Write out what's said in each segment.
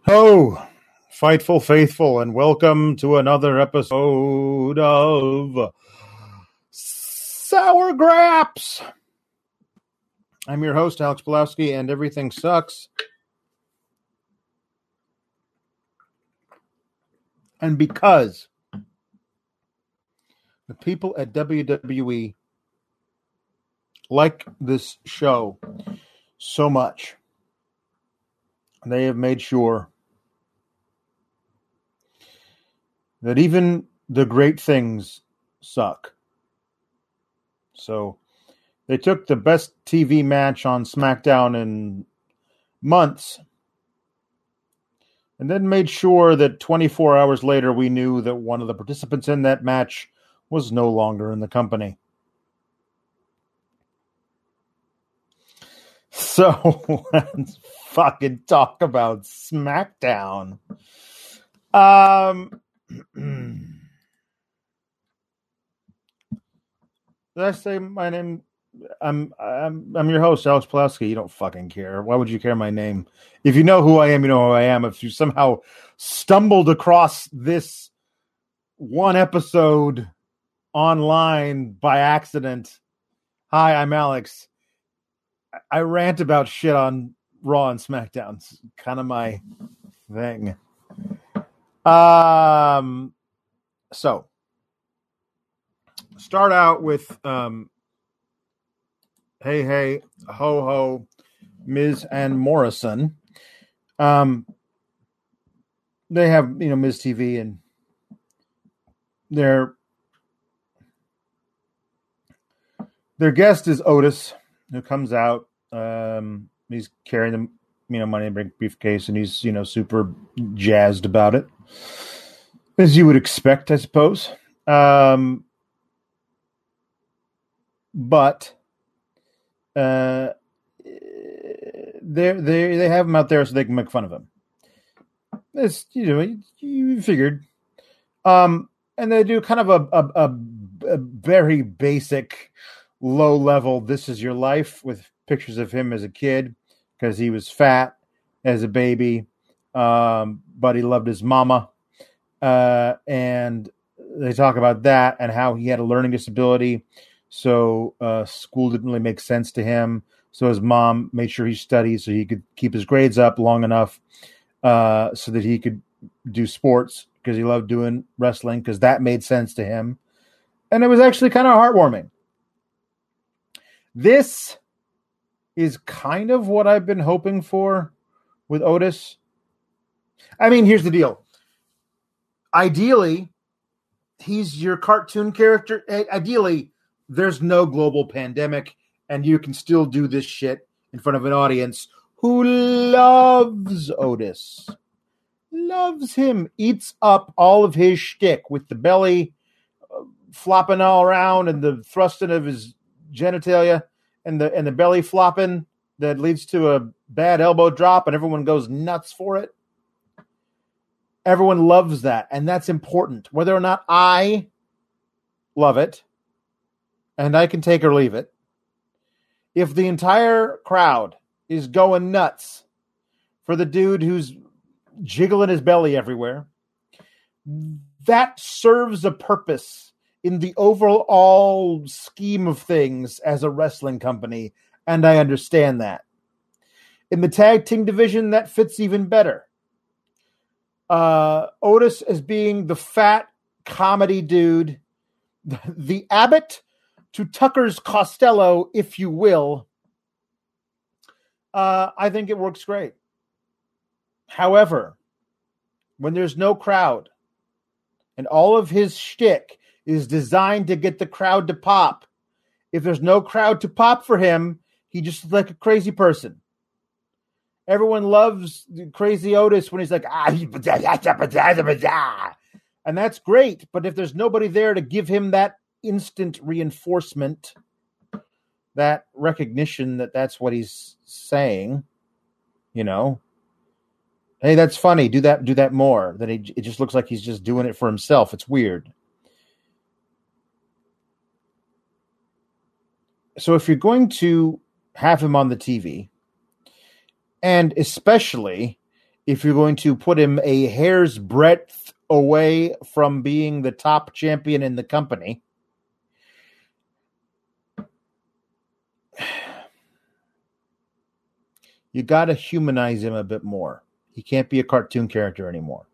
Ho, Fightful Faithful, and welcome to another episode of Sour Graps. I'm your host, Alex Pulowski, and everything sucks. And because the people at WWE like this show so much, they have made sure that even the great things suck. So they took the best TV match on SmackDown in months and then made sure that 24 hours later we knew that one of the participants in that match was no longer in the company. So let's fucking talk about SmackDown. Did I say my name? I'm your host, Alex Pulowski. You don't fucking care. Why would you care my name? If you know who I am, you know who I am. If you somehow stumbled across this one episode online by accident, hi, I'm Alex. I rant about shit on Raw and SmackDown. It's kind of my thing. So start out with hey ho ho, Miz and Morrison. They have Miz TV, and their guest is Otis, who comes out. He's carrying the Money in the Bank briefcase, and he's super jazzed about it, as you would expect, I suppose. But they have him out there so they can make fun of him. It's you figured. And they do kind of a very basic, low level "This Is Your Life" with pictures of him as a kid because he was fat as a baby, but he loved his mama. And they talk about that and how he had a learning disability. So school didn't really make sense to him. So his mom made sure he studied so he could keep his grades up long enough so that he could do sports because he loved doing wrestling because that made sense to him. And it was actually kind of heartwarming. This is kind of what I've been hoping for with Otis. I mean, here's the deal. Ideally, he's your cartoon character. Ideally, there's no global pandemic, and you can still do this shit in front of an audience who loves Otis. Loves him. Eats up all of his shtick with the belly flopping all around and the thrusting of his genitalia and the belly flopping that leads to a bad elbow drop, and everyone goes nuts for it. Everyone loves that, and that's important. Whether or not I love it, and I can take or leave it, if the entire crowd is going nuts for the dude who's jiggling his belly everywhere, that serves a purpose in the overall scheme of things as a wrestling company, and I understand that. In the tag team division, that fits even better. Otis as being the fat comedy dude, the Abbott to Tucker's Costello, if you will. I think it works great. However, when there's no crowd and all of his shtick is designed to get the crowd to pop, if there's no crowd to pop for him, he just looks like a crazy person. Everyone loves Crazy Otis when he's like, and that's great. But if there's nobody there to give him that instant reinforcement, that recognition that that's what he's saying, hey, that's funny. Do that more. Then it just looks like he's just doing it for himself. It's weird. So if you're going to have him on the TV, and especially if you're going to put him a hair's breadth away from being the top champion in the company, you got to humanize him a bit more. He can't be a cartoon character anymore.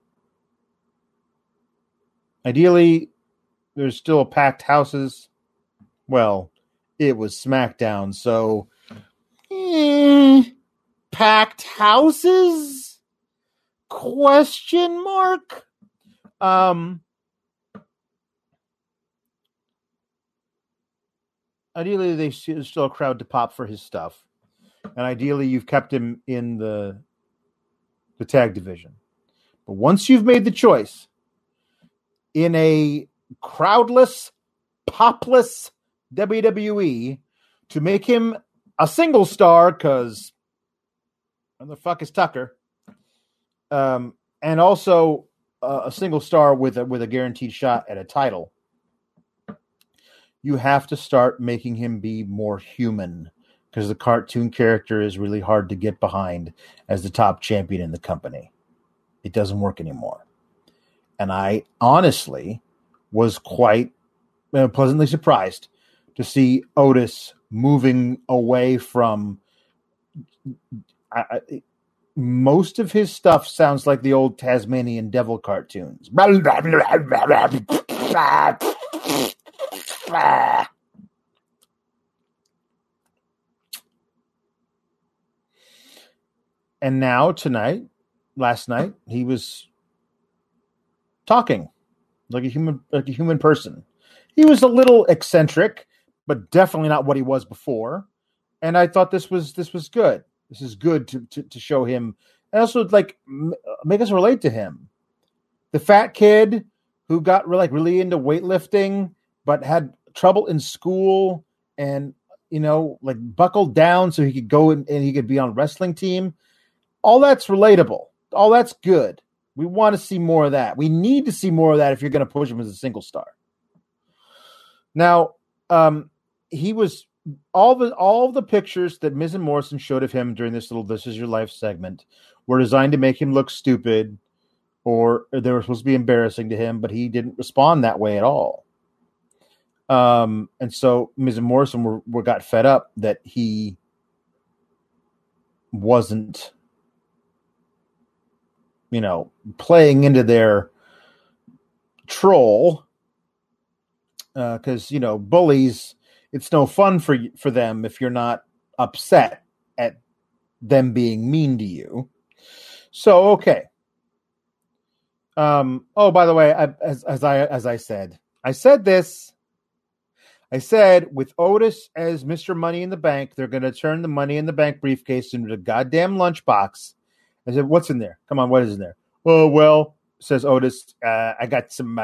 Ideally, there's still packed houses. Well, it was SmackDown, so packed houses? Question mark? Ideally, there's still a crowd to pop for his stuff. And ideally, you've kept him in the tag division. But once you've made the choice in a crowdless, popless WWE to make him a single star, because where the fuck is Tucker? And also a single star with a guaranteed shot at a title, you have to start making him be more human, because the cartoon character is really hard to get behind as the top champion in the company. It doesn't work anymore. And I honestly was quite pleasantly surprised to see Otis moving away from... most of his stuff sounds like the old Tasmanian Devil cartoons. And now last night, he was talking like a human person. He was a little eccentric, but definitely not what he was before. And I thought this was good. This is good to show him, and also make us relate to him. The fat kid who got really into weightlifting, but had trouble in school, and buckled down so he could go and he could be on a wrestling team. All that's relatable. All that's good. We want to see more of that. We need to see more of that if you're going to push him as a single star. Now, he was all of the pictures that Miz and Morrison showed of him during this little "This Is Your Life" segment were designed to make him look stupid, or they were supposed to be embarrassing to him, but he didn't respond that way at all. And so Miz and Morrison got fed up that he wasn't, playing into their troll, because bullies, it's no fun for them if you're not upset at them being mean to you. So okay. Oh, by the way, I said with Otis as Mr. Money in the Bank, they're going to turn the Money in the Bank briefcase into a goddamn lunchbox. I said, what's in there? Come on, what is in there? Oh, well, says Otis, I got some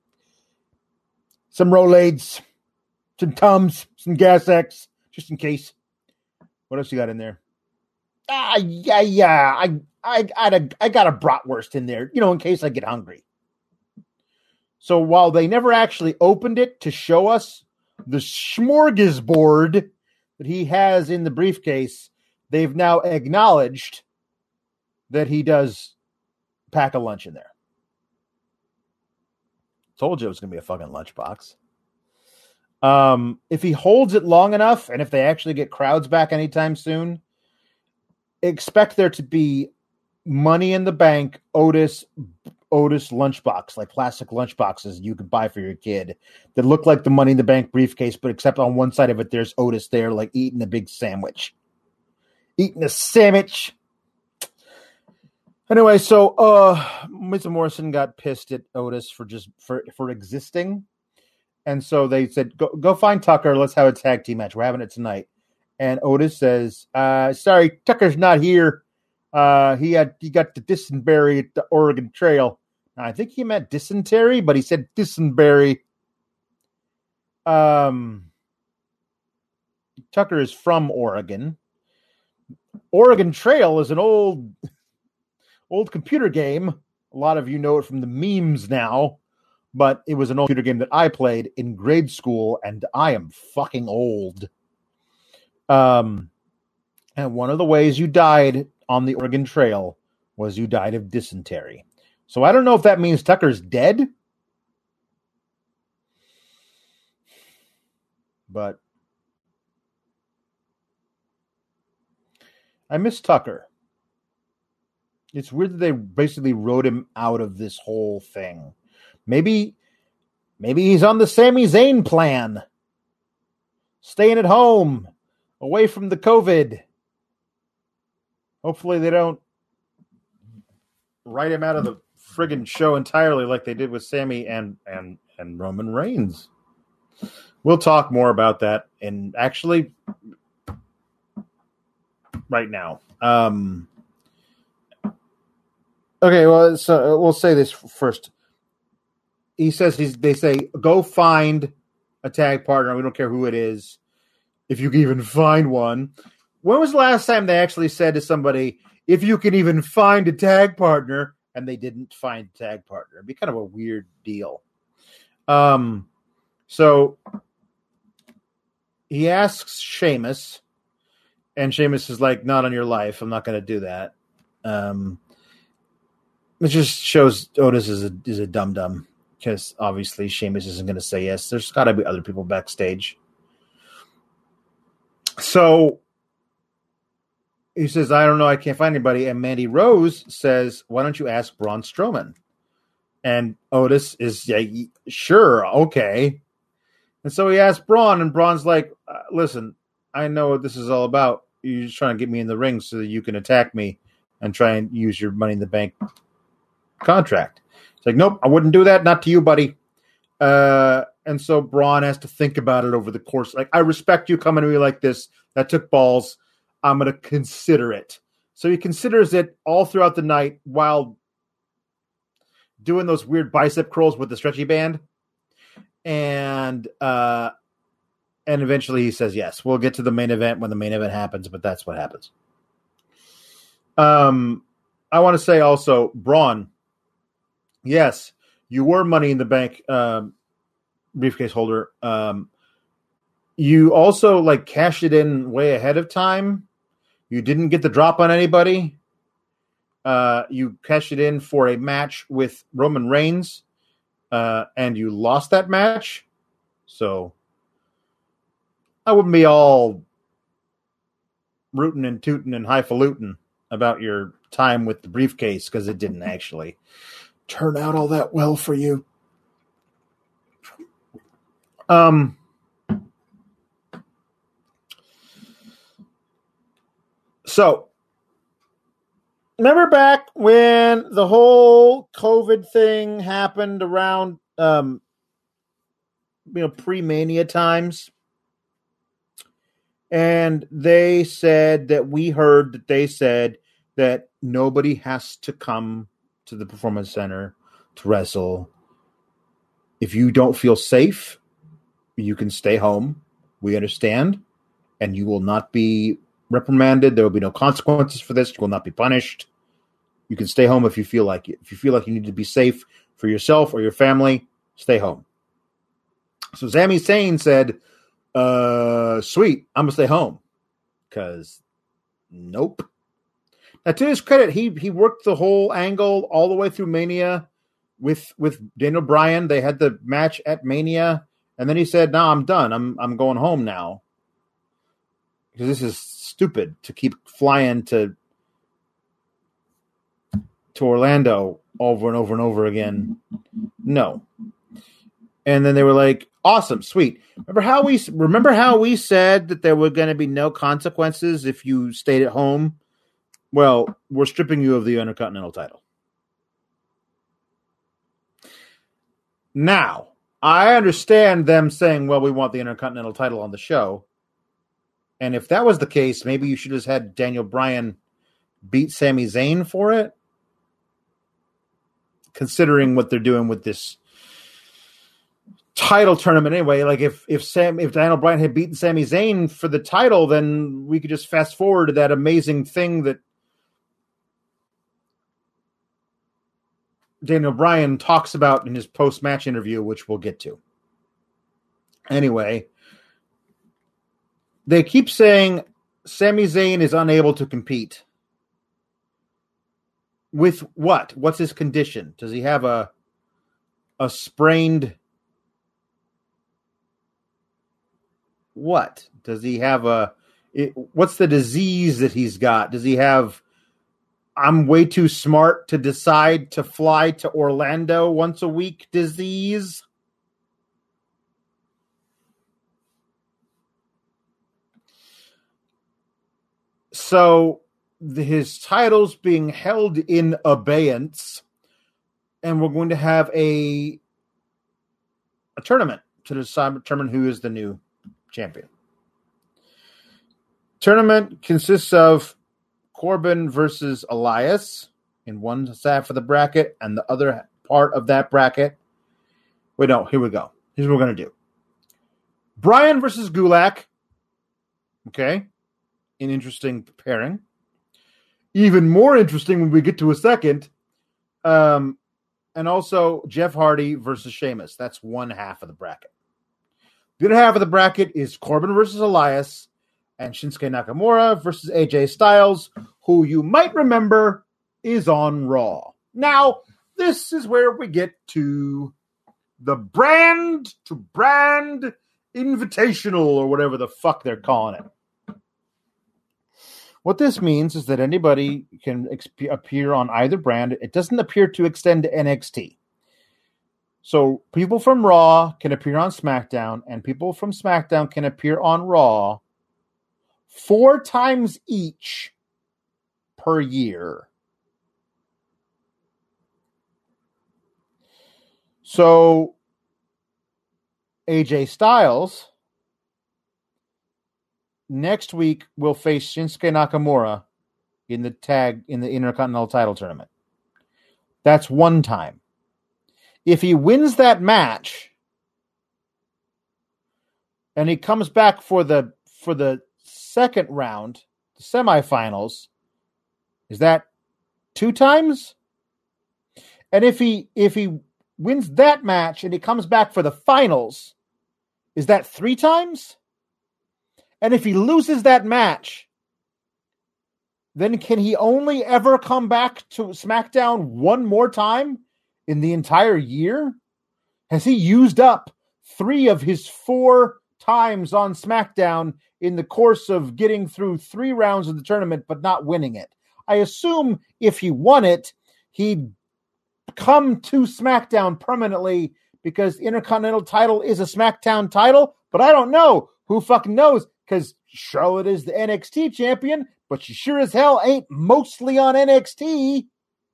Rolaids, some Tums, some Gas X, just in case. What else you got in there? Yeah. I got a bratwurst in there, in case I get hungry. So while they never actually opened it to show us the smorgasbord that he has in the briefcase, they've now acknowledged that he does pack a lunch in there. Told you it was going to be a fucking lunchbox. If he holds it long enough, and if they actually get crowds back anytime soon, expect there to be Money in the Bank Otis lunchbox, like plastic lunchboxes you could buy for your kid that look like the Money in the Bank briefcase, but except on one side of it, there's Otis there, like eating a big sandwich. Eating a sandwich. Anyway, so Miz Morrison got pissed at Otis for existing. And so they said, go find Tucker. Let's have a tag team match. We're having it tonight. And Otis says, sorry, Tucker's not here. He got the dysentery at the Oregon Trail. Now, I think he meant dysentery, but he said dysentery. Tucker is from Oregon. Oregon Trail is an old computer game. A lot of you know it from the memes now, but it was an old computer game that I played in grade school, and I am fucking old. And one of the ways you died on the Oregon Trail was you died of dysentery. So I don't know if that means Tucker's dead. But I miss Tucker. It's weird that they basically wrote him out of this whole thing. Maybe he's on the Sami Zayn plan. Staying at home, away from the COVID. Hopefully they don't write him out of the friggin' show entirely like they did with Sami and Roman Reigns. We'll talk more about that and actually right now. Okay, well, so we'll say this first. He says they say go find a tag partner. We don't care who it is, if you can even find one. When was the last time they actually said to somebody, if you can even find a tag partner, and they didn't find a tag partner? It'd be kind of a weird deal. So he asks Sheamus, and Sheamus is like, not on your life. I'm not going to do that. It just shows Otis is a dum-dum, because obviously Sheamus isn't going to say yes. There's got to be other people backstage. So he says, I don't know, I can't find anybody. And Mandy Rose says, why don't you ask Braun Strowman? And Otis is, yeah, sure, okay. And so he asks Braun, and Braun's like, listen, I know what this is all about. You're just trying to get me in the ring so that you can attack me and try and use your Money in the Bank contract. It's like, nope, I wouldn't do that. Not to you, buddy. And so Braun has to think about it over the course. Like, I respect you coming to me like this. That took balls. I'm going to consider it. So he considers it all throughout the night while doing those weird bicep curls with the stretchy band. And eventually he says yes. We'll get to the main event when the main event happens, but that's what happens. I want to say also, Braun, yes, you were Money in the Bank briefcase holder. You also like cashed it in way ahead of time. You didn't get the drop on anybody. You cashed it in for a match with Roman Reigns, and you lost that match. So I wouldn't be all rootin' and tootin' and highfalutin about your time with the briefcase, because it didn't actually turn out all that well for you. So remember back when the whole COVID thing happened around, pre-Mania times? And they said that they said that nobody has to come to the Performance Center to wrestle. If you don't feel safe, you can stay home. We understand. And you will not be reprimanded. There will be no consequences for this. You will not be punished. You can stay home if you feel like it. If you feel like you need to be safe for yourself or your family, stay home. So Sami Zayn said, sweet, I'm gonna stay home. Because nope. Now, to his credit, he worked the whole angle all the way through Mania with Daniel Bryan. They had the match at Mania, and then he said, "No, I'm done. I'm going home now, because this is stupid to keep flying to Orlando over and over and over again. No." And then they were like, awesome, sweet. Remember how we said that there were going to be no consequences if you stayed at home? Well, we're stripping you of the Intercontinental title. Now, I understand them saying, well, we want the Intercontinental title on the show. And if that was the case, maybe you should have had Daniel Bryan beat Sami Zayn for it, considering what they're doing with this title tournament anyway. Like if Daniel Bryan had beaten Sami Zayn for the title, then we could just fast forward to that amazing thing that Daniel Bryan talks about in his post-match interview, which we'll get to. Anyway, they keep saying Sami Zayn is unable to compete. With what? What's his condition? Does he have a sprained what? Does he have what's the disease that he's got? Does he have I'm way too smart to decide to fly to Orlando once a week disease? So his title's being held in abeyance, and we're going to have a tournament to determine who is the new champion. Tournament consists of Corbin versus Elias in one half of the bracket, and the other part of that bracket. Wait, no, here we go. Here's what we're going to do. Bryan versus Gulak. Okay. An interesting pairing. Even more interesting when we get to a second. And also Jeff Hardy versus Sheamus. That's one half of the bracket. The other half of the bracket is Corbin versus Elias and Shinsuke Nakamura versus AJ Styles, who you might remember is on Raw. Now, this is where we get to the brand to brand invitational or whatever the fuck they're calling it. What this means is that anybody can appear on either brand. It doesn't appear to extend to NXT. So people from Raw can appear on SmackDown, and people from SmackDown can appear on Raw 4 times each per year. So AJ Styles next week will face Shinsuke Nakamura in the Intercontinental title tournament. That's one time. If he wins that match and he comes back for the second round, the semifinals, is that 2 times? And if he wins that match and he comes back for the finals, is that 3 times? And if he loses that match, then can he only ever come back to SmackDown one more time in the entire year? Has he used up 3 of his 4 times on SmackDown in the course of getting through 3 rounds of the tournament but not winning it? I assume if he won it, he'd come to SmackDown permanently because Intercontinental title is a SmackDown title, but I don't know. Who fucking knows? Because Charlotte is the NXT champion, but she sure as hell ain't mostly on NXT.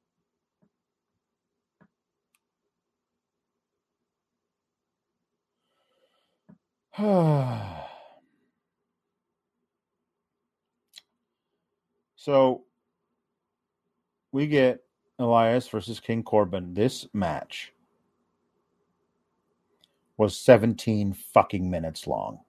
So we get Elias versus King Corbin. This match was 17 fucking minutes long.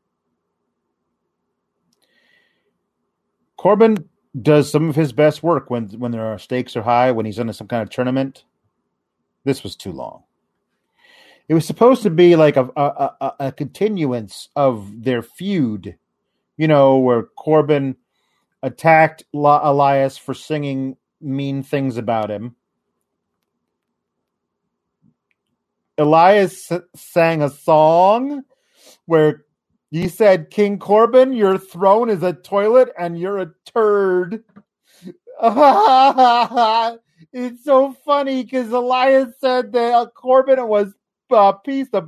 Corbin does some of his best work when their stakes are high, when he's in some kind of tournament. This was too long. It was supposed to be like a continuance of their feud, where Corbin attacked Elias for singing mean things about him. Elias sang a song where he said, "King Corbin, your throne is a toilet and you're a turd." It's so funny because Elias said that Corbin was a piece of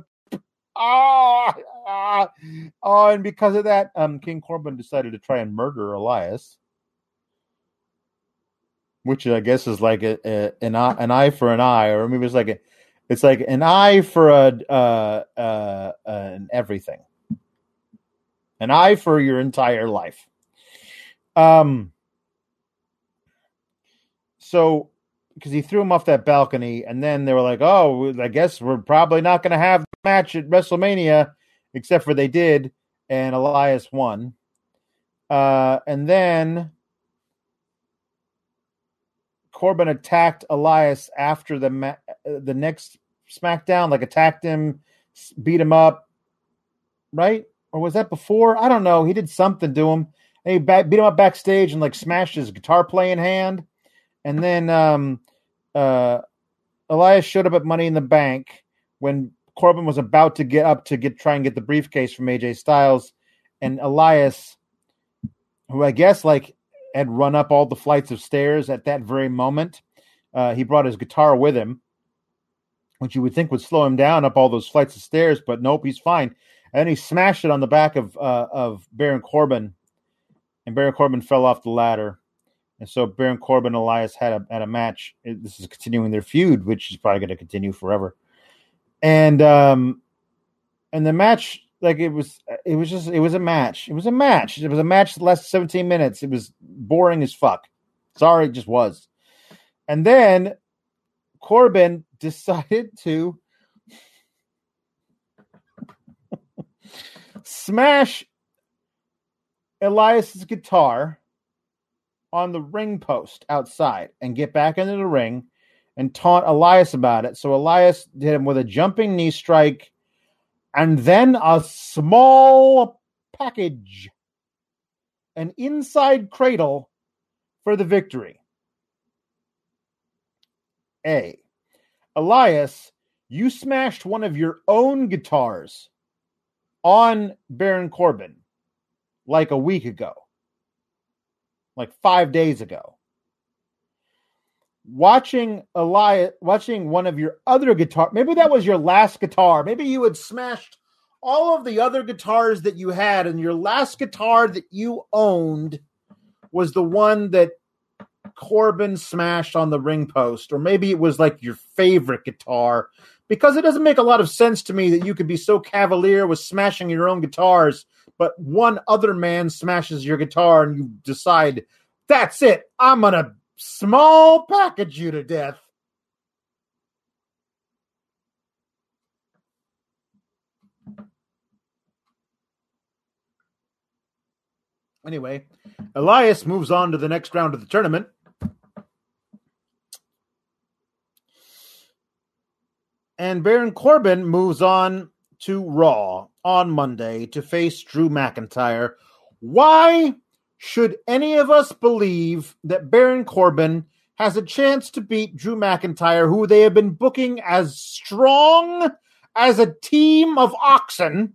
and because of that, King Corbin decided to try and murder Elias, which I guess is like an eye for an eye, or maybe it's like an eye for an everything. An eye for your entire life. So, because he threw him off that balcony, and then they were like, "Oh, I guess we're probably not going to have the match at WrestleMania," except for they did, and Elias won. And then Corbin attacked Elias after the next SmackDown, attacked him, beat him up, right? Or was that before? I don't know. He did something to him. And he beat him up backstage and smashed his guitar playing hand. And then Elias showed up at Money in the Bank when Corbin was about to get up to try and get the briefcase from AJ Styles, and Elias, who I guess had run up all the flights of stairs at that very moment, he brought his guitar with him, which you would think would slow him down up all those flights of stairs, but nope, he's fine. And then he smashed it on the back of Baron Corbin, and Baron Corbin fell off the ladder. And so Baron Corbin and Elias had a match. This is continuing their feud, which is probably going to continue forever. And the match, it was a match. It was a match. It was a match that lasted 17 minutes. It was boring as fuck. Sorry, it just was. And then Corbin decided to smash Elias's guitar on the ring post outside and get back into the ring and taunt Elias about it. So Elias hit him with a jumping knee strike and then a small package, an inside cradle for the victory. Elias, you smashed one of your own guitars on Baron Corbin like a week ago. 5 days ago. Watching one of your other guitar, maybe that was your last guitar. Maybe you had smashed all of the other guitars that you had, and your last guitar that you owned was the one that Corbin smashed on the ring post, or maybe it was your favorite guitar, because it doesn't make a lot of sense to me that you could be so cavalier with smashing your own guitars, but one other man smashes your guitar and you decide, that's it, I'm going to small package you to death. Anyway, Elias moves on to the next round of the tournament. And Baron Corbin moves on to Raw on Monday to face Drew McIntyre. Why should any of us believe that Baron Corbin has a chance to beat Drew McIntyre, who they have been booking as strong as a team of oxen,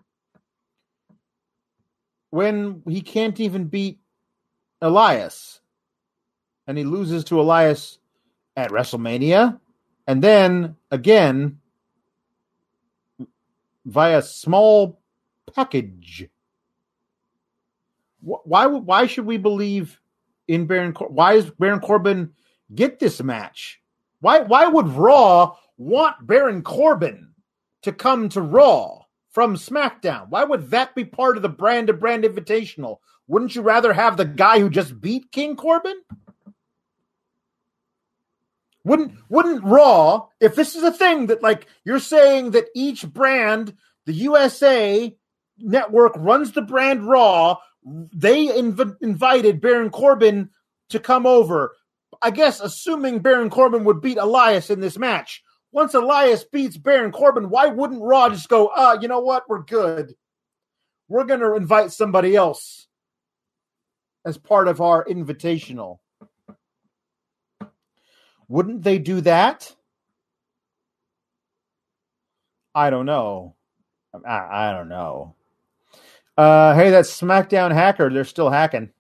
when he can't even beat Elias? And he loses to Elias at WrestleMania, and then again via small package. Why should we believe in Baron Corbin? Why does Baron Corbin get this match? Why would Raw want Baron Corbin to come to Raw from SmackDown? Why would that be part of the brand to brand invitational? Wouldn't you rather have the guy who just beat King Corbin? Wouldn't Raw, if this is a thing that you're saying that each brand, the USA Network runs the brand Raw, they invited Baron Corbin to come over, I guess assuming Baron Corbin would beat Elias in this match. Once Elias beats Baron Corbin, why wouldn't Raw just go, you know what, we're good. We're going to invite somebody else as part of our invitational. Wouldn't they do that? I don't know. I don't know. Hey, that SmackDown hacker, they're still hacking.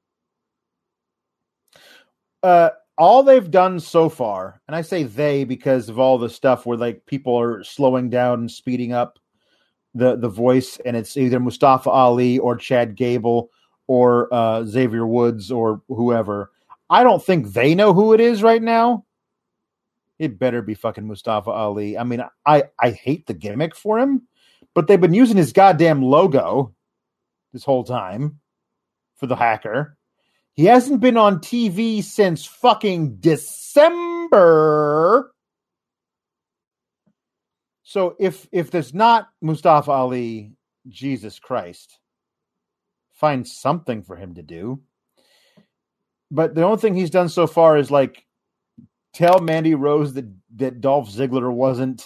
All they've done so far, and I say they because of all the stuff where people are slowing down and speeding up the voice, and it's either Mustafa Ali or Chad Gable or Xavier Woods or whoever. I don't think they know who it is right now. It better be fucking Mustafa Ali. I mean, I hate the gimmick for him, but they've been using his goddamn logo this whole time for the hacker. He hasn't been on TV since fucking December. So if there's not Mustafa Ali, Jesus Christ, find something for him to do. But the only thing he's done so far is tell Mandy Rose that Dolph Ziggler wasn't,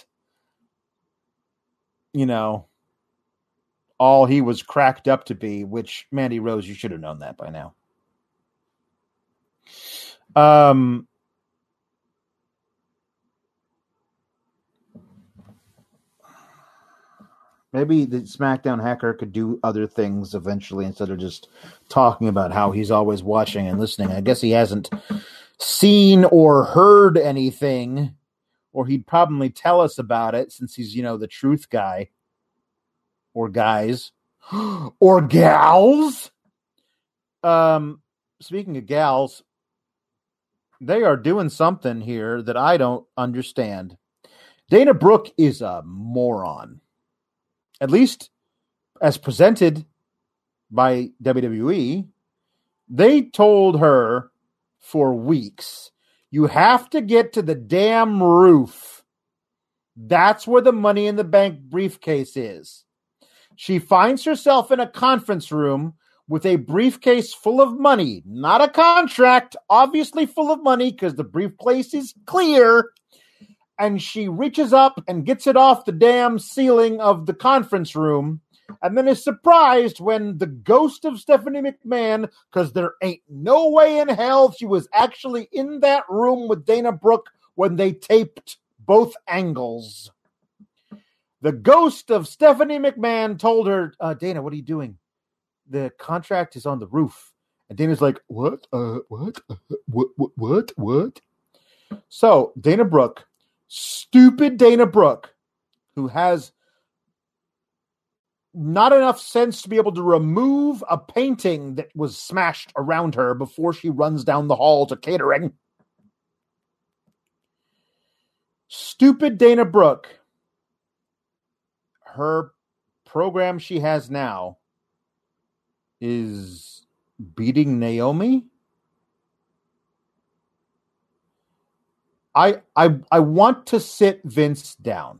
all he was cracked up to be, which Mandy Rose, you should have known that by now. Maybe the SmackDown hacker could do other things eventually instead of just talking about how he's always watching and listening. I guess he hasn't seen or heard anything, or he'd probably tell us about it since he's, the truth guy. Or guys. Or gals. Speaking of gals, they are doing something here that I don't understand. Dana Brooke is a moron. At least as presented by WWE, they told her for weeks, you have to get to the damn roof. That's where the Money in the Bank briefcase is. She finds herself in a conference room with a briefcase full of money, not a contract, obviously full of money because the briefcase is clear. And she reaches up and gets it off the damn ceiling of the conference room and then is surprised when the ghost of Stephanie McMahon, because there ain't no way in hell she was actually in that room with Dana Brooke when they taped both angles. The ghost of Stephanie McMahon told her, Dana, what are you doing? The contract is on the roof. And Dana's like, what? What? So Dana Brooke, stupid Dana Brooke, who has not enough sense to be able to remove a painting that was smashed around her before she runs down the hall to catering. Stupid Dana Brooke. Her program she has now is beating Naomi. I want to sit Vince down.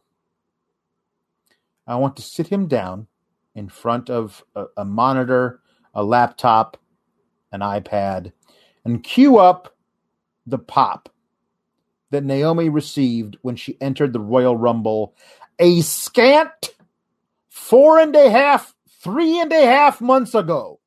I want to sit him down in front of a monitor, a laptop, an iPad, and cue up the pop that Naomi received when she entered the Royal Rumble a scant 3.5 months ago.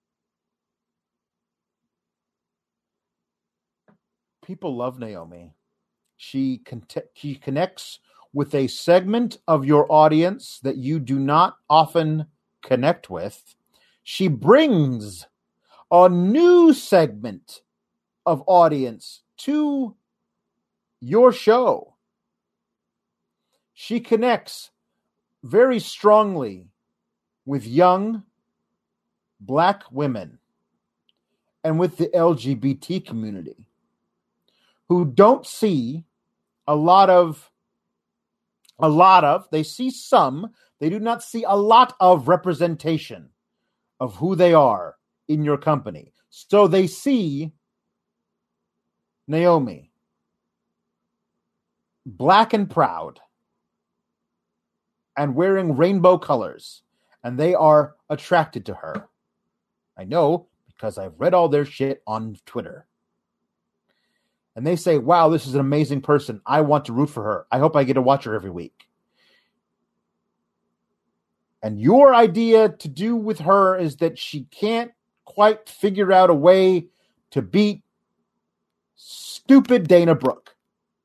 People love Naomi. She connects with a segment of your audience that you do not often connect with. She brings a new segment of audience to your show. She connects very strongly with young Black women and with the LGBT community who don't see they see some, they do not see a lot of representation of who they are in your company. So they see Naomi, black and proud, and wearing rainbow colors, and they are attracted to her. I know because I've read all their shit on Twitter. And they say, wow, this is an amazing person. I want to root for her. I hope I get to watch her every week. And your idea to do with her is that she can't quite figure out a way to beat stupid Dana Brooke.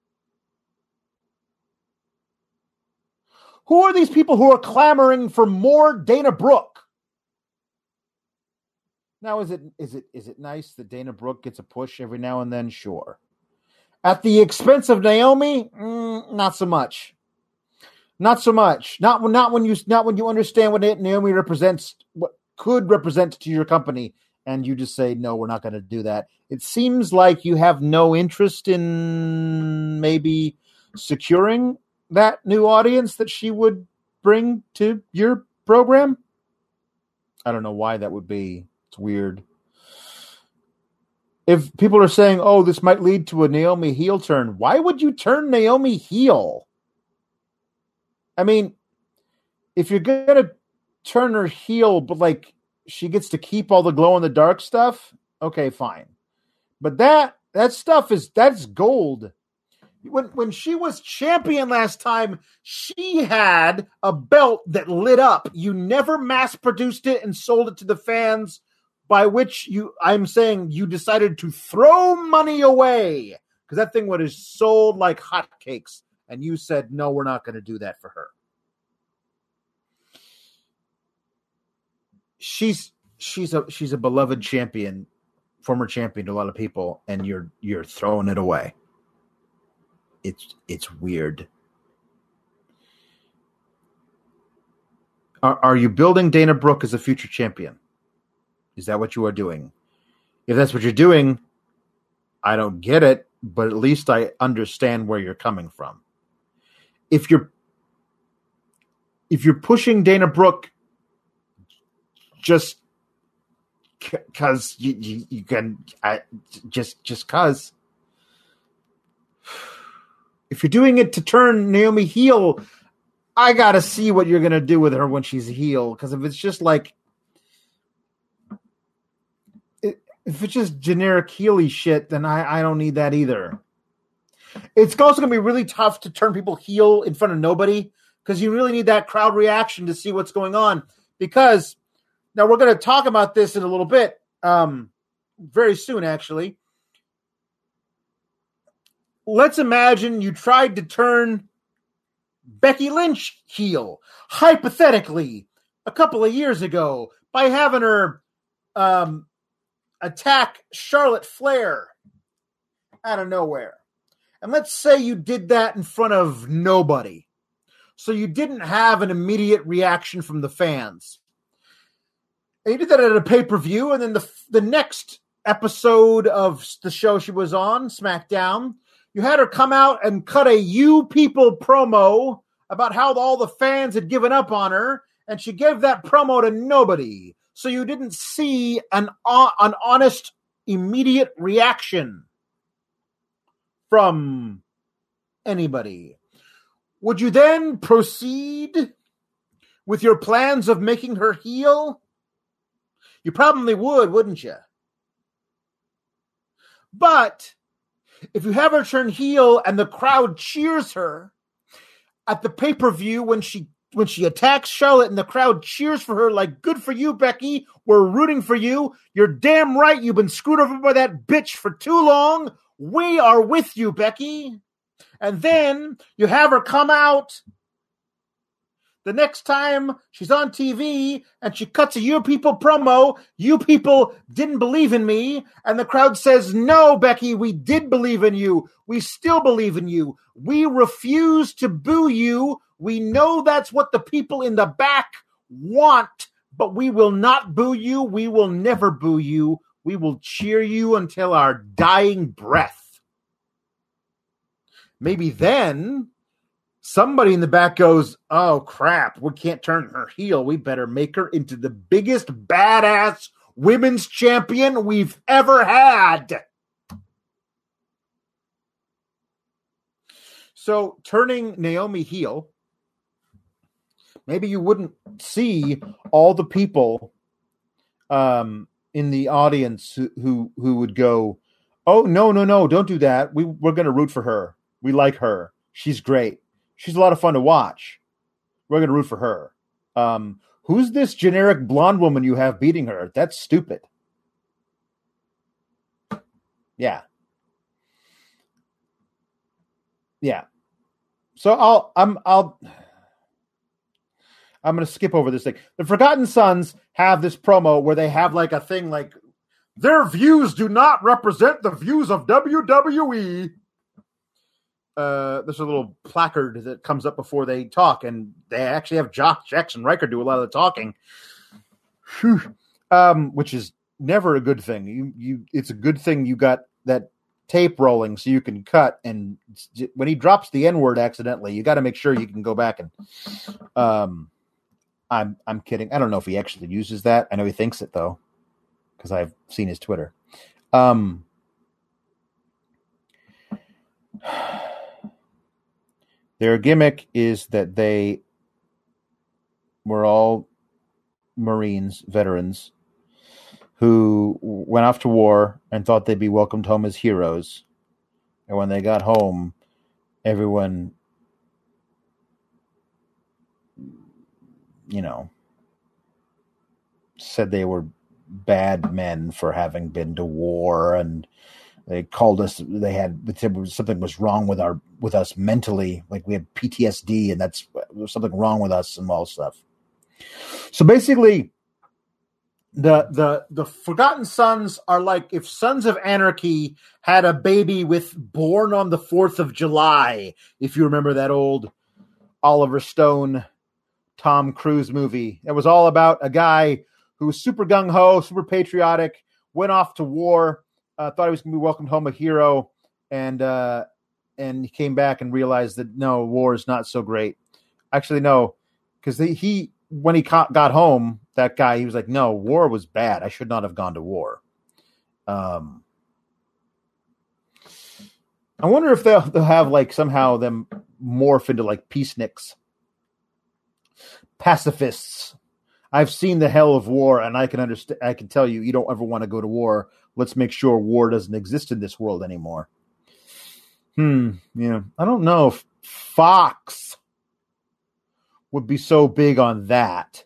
Who are these people who are clamoring for more Dana Brooke? Now, is it nice that Dana Brooke gets a push every now and then? Sure. At the expense of Naomi, not so much. Not so much. Not when you understand what Naomi represents, what could represent to your company, and you just say no, we're not going to do that. It seems like you have no interest in maybe securing that new audience that she would bring to your program. I don't know why that would be. It's weird. If people are saying, oh, this might lead to a Naomi heel turn, why would you turn Naomi heel? I mean, if you're going to turn her heel, but like she gets to keep all the glow in the dark stuff, okay, fine. But that stuff that's gold. When she was champion last time, she had a belt that lit up. You never mass produced it and sold it to the fans, by which I'm saying you decided to throw money away because that thing was sold like hotcakes, and you said, no, we're not going to do that for her. She's a beloved champion, former champion to a lot of people, and you're throwing it away. It's weird. Are you building Dana Brooke as a future champion? Is that what you are doing? If that's what you're doing, I don't get it, but at least I understand where you're coming from. If you're pushing Dana Brooke just because you can, just because. If you're doing it to turn Naomi heel, I gotta see what you're gonna do with her when she's heel. Because if it's just like, if it's just generic heely shit, then I don't need that either. It's also gonna be really tough to turn people heel in front of nobody because you really need that crowd reaction to see what's going on. Because now we're gonna talk about this in a little bit, very soon actually. Let's imagine you tried to turn Becky Lynch heel, hypothetically, a couple of years ago by having her attack Charlotte Flair out of nowhere. And let's say you did that in front of nobody. So you didn't have an immediate reaction from the fans. And you did that at a pay-per-view, and then the next episode of the show she was on, SmackDown, you had her come out and cut a You People promo about how all the fans had given up on her, and she gave that promo to nobody. So you didn't see an honest, immediate reaction from anybody. Would you then proceed with your plans of making her heel? You probably would, wouldn't you? But if you have her turn heel and the crowd cheers her at the pay-per-view when she attacks Charlotte and the crowd cheers for her like, good for you, Becky, we're rooting for you. You're damn right you've been screwed over by that bitch for too long. We are with you, Becky. And then you have her come out the next time she's on TV and she cuts a You People promo. You people didn't believe in me. And the crowd says, no, Becky, we did believe in you. We still believe in you. We refuse to boo you. We know that's what the people in the back want, but we will not boo you. We will never boo you. We will cheer you until our dying breath. Maybe then somebody in the back goes, oh, crap, we can't turn her heel. We better make her into the biggest badass women's champion we've ever had. So turning Naomi heel, maybe you wouldn't see all the people in the audience who would go, oh, no, don't do that. We're going to root for her. We like her. She's great. She's a lot of fun to watch. We're going to root for her. Who's this generic blonde woman you have beating her? That's stupid. Yeah. So I'm going to skip over this thing. The Forgotten Sons have this promo where they have like a thing like, their views do not represent the views of WWE. There's a little placard that comes up before they talk, and they actually have Jackson Riker do a lot of the talking, which is never a good thing. It's a good thing you got that tape rolling so you can cut, and when he drops the N-word accidentally, you got to make sure you can go back and I'm kidding. I don't know if he actually uses that. I know he thinks it though, because I've seen his Twitter. Their gimmick is that they were all Marines, veterans, who went off to war and thought they'd be welcomed home as heroes. And when they got home, everyone, said they were bad men for having been to war, and they called us. They said something was wrong with us mentally, like we had PTSD, and that's something wrong with us and all stuff. So basically, the Forgotten Sons are like if Sons of Anarchy had a baby with Born on the 4th of July. If you remember that old Oliver Stone, Tom Cruise movie, it was all about a guy who was super gung-ho, super patriotic, went off to war, thought he was going to be welcomed home a hero, and he came back and realized that no, war is not so great. Actually, no, because when he got home, that guy, he was like, no, war was bad. I should not have gone to war. I wonder if they'll have like somehow them morph into like peaceniks, pacifists. I've seen the hell of war, and I can understand. I can tell you don't ever want to go to war. Let's make sure war doesn't exist in this world anymore. Yeah, I don't know if Fox would be so big on that.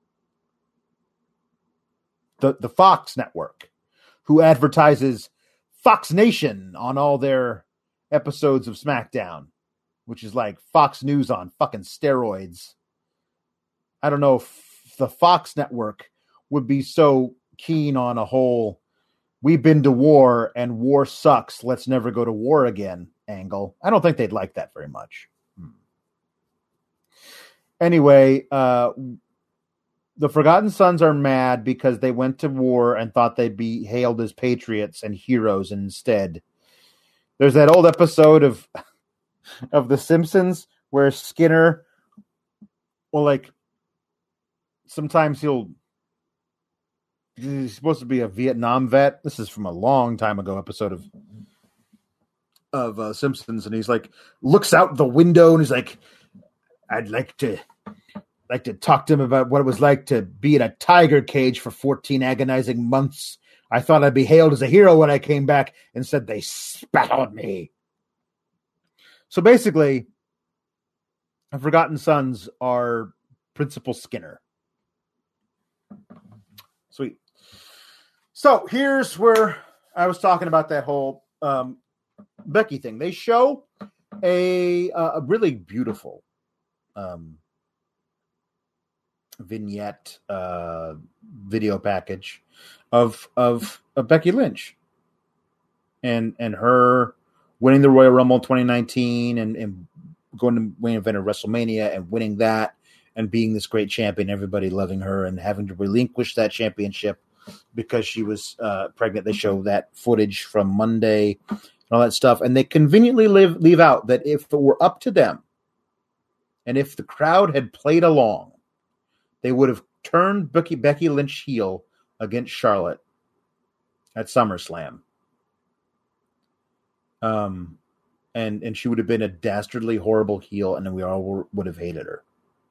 The Fox network, who advertises Fox Nation on all their episodes of SmackDown, which is like Fox News on fucking steroids. I don't know if the Fox network would be so keen on a whole we've been to war and war sucks, let's never go to war again angle. I don't think they'd like that very much. Anyway, the Forgotten Sons are mad because they went to war and thought they'd be hailed as patriots and heroes, and instead there's that old episode of The Simpsons where Skinner will like sometimes he's supposed to be a Vietnam vet. This is from a long time ago episode of Simpsons, and he's like looks out the window and he's like, I'd like to talk to him about what it was like to be in a tiger cage for 14 agonizing months. I thought I'd be hailed as a hero when I came back. Instead, they spat on me. So basically, the Forgotten Sons are Principal Skinner. Sweet. So here's where I was talking about that whole Becky thing. They show a really beautiful vignette video package of Becky Lynch and her winning the Royal Rumble in 2019 and going to main event of WrestleMania and winning that and being this great champion, everybody loving her and having to relinquish that championship because she was pregnant. They show that footage from Monday and all that stuff, and they conveniently leave out that if it were up to them and if the crowd had played along, they would have turned Becky Lynch heel against Charlotte at SummerSlam. And she would have been a dastardly, horrible heel, and then we all would have hated her.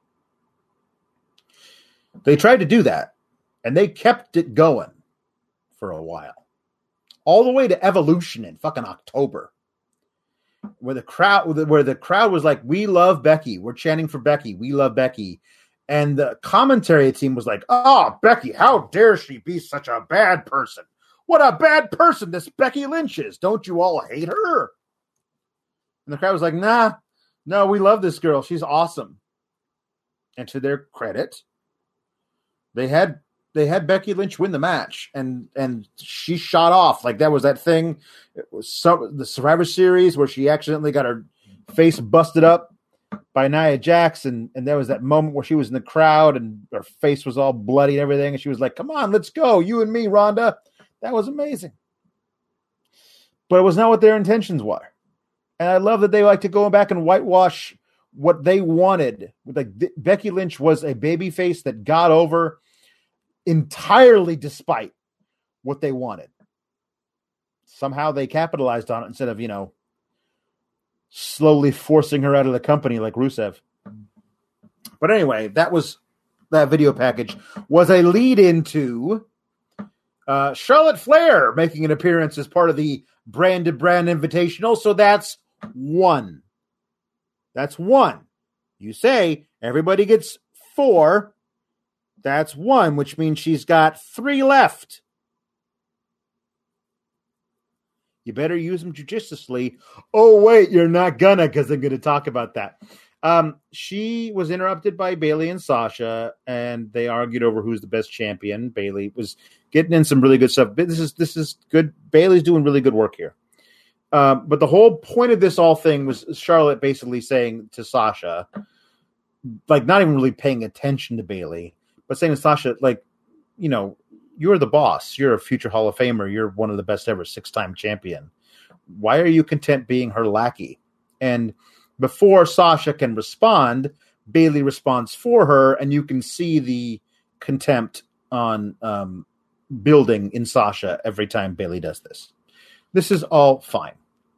They tried to do that, and they kept it going for a while. All the way to Evolution in fucking October. Where the crowd was like, we love Becky. We're chanting for Becky. We love Becky. And the commentary team was like, oh, Becky, how dare she be such a bad person? What a bad person this Becky Lynch is. Don't you all hate her? And the crowd was like, nah, no, we love this girl. She's awesome. And to their credit, they had Becky Lynch win the match, and she shot off. Like that was that thing. It was the Survivor Series where she accidentally got her face busted up by Nia Jax, and there was that moment where she was in the crowd and her face was all bloody and everything, and she was like, come on, let's go, you and me, Rhonda. That was amazing. But it was not what their intentions were. And I love that they like to go back and whitewash what they wanted. Like Becky Lynch was a babyface that got over entirely despite what they wanted. Somehow they capitalized on it instead of, slowly forcing her out of the company like Rusev. But anyway, that video package was a lead into Charlotte Flair making an appearance as part of the Brand to Brand Invitational. So that's one. That's one. You say everybody gets 4. That's one, which means she's got 3 left. You better use them judiciously. Oh, wait, you're not gonna, because I'm going to talk about that. She was interrupted by Bayley and Sasha, and they argued over who's the best champion. Bayley was getting in some really good stuff. This is good. Bayley's doing really good work here. But the whole point of this all thing was Charlotte basically saying to Sasha, like not even really paying attention to Bayley, but saying to Sasha, like, you're the boss. You're a future Hall of Famer. You're one of the best ever, 6-time champion. Why are you content being her lackey? And before Sasha can respond, Bayley responds for her, and you can see the contempt on building in Sasha every time Bayley does this. This is all fine.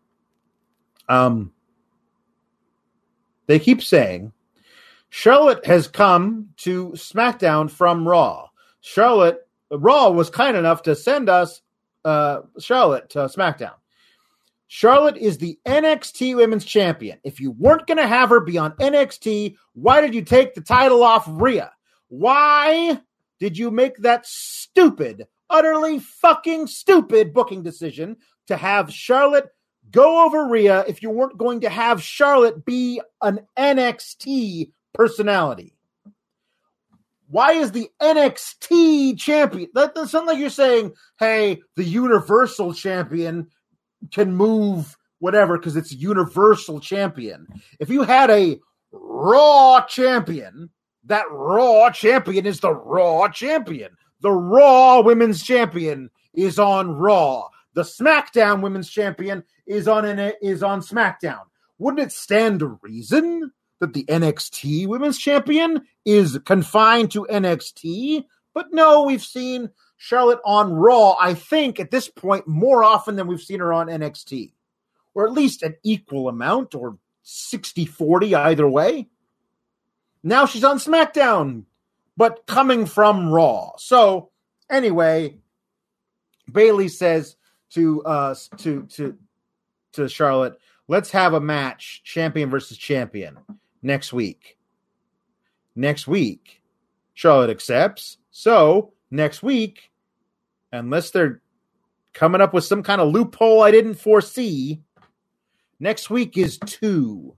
They keep saying Charlotte has come to SmackDown from Raw. Raw was kind enough to send us Charlotte to SmackDown. Charlotte is the NXT Women's Champion. If you weren't going to have her be on NXT, why did you take the title off Rhea? Why did you make that stupid, utterly fucking stupid booking decision to have Charlotte go over Rhea if you weren't going to have Charlotte be an NXT personality? Why is the NXT champion? That doesn't sound like you're saying, hey, the Universal champion can move whatever because it's Universal champion. If you had a Raw champion, that Raw champion is the Raw champion. The Raw Women's Champion is on Raw. The SmackDown Women's Champion is on SmackDown. Wouldn't it stand to reason that the NXT Women's Champion is confined to NXT? But no, we've seen Charlotte on Raw, I think, at this point, more often than we've seen her on NXT. Or at least an equal amount, or 60-40 either way. Now she's on SmackDown, but coming from Raw. So, anyway, Bayley says to Charlotte, let's have a match, champion versus champion, next week. Next week. Charlotte accepts. So, next week, unless they're coming up with some kind of loophole I didn't foresee, next week is 2.